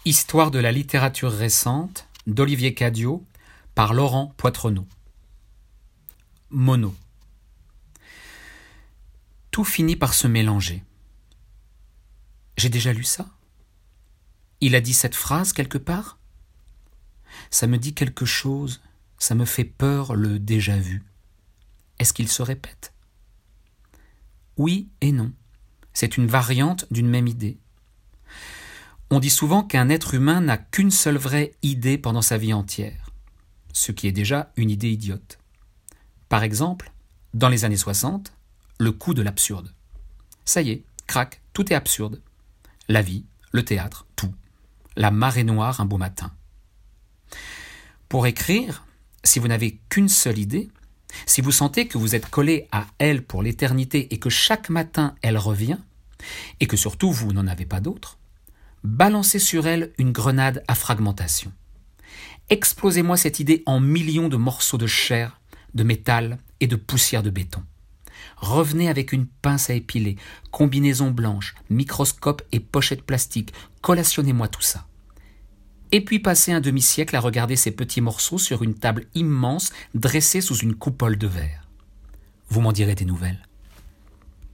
Histoire de la littérature récente d'Olivier Cadiot par Laurent Poitrenaud. Mono. Tout finit par se mélanger. J'ai déjà lu ça? Il a dit cette phrase quelque part? Ça me dit quelque chose, ça me fait peur le déjà vu. Est-ce qu'il se répète? Oui et non. C'est une variante d'une même idée. On dit souvent qu'un être humain n'a qu'une seule vraie idée pendant sa vie entière, ce qui est déjà une idée idiote. Par exemple, dans les années 60, le coup de l'absurde. Ça y est, crac, tout est absurde. La vie, le théâtre, tout. La marée noire un beau matin. Pour écrire, si vous n'avez qu'une seule idée, si vous sentez que vous êtes collé à elle pour l'éternité et que chaque matin elle revient, et que surtout vous n'en avez pas d'autre, balancez sur elle une grenade à fragmentation. Explosez-moi cette idée en millions de morceaux de chair, de métal et de poussière de béton. Revenez avec une pince à épiler, combinaison blanche, microscope et pochette plastique, collationnez-moi tout ça. Et puis passez un demi-siècle à regarder ces petits morceaux sur une table immense dressée sous une coupole de verre. Vous m'en direz des nouvelles.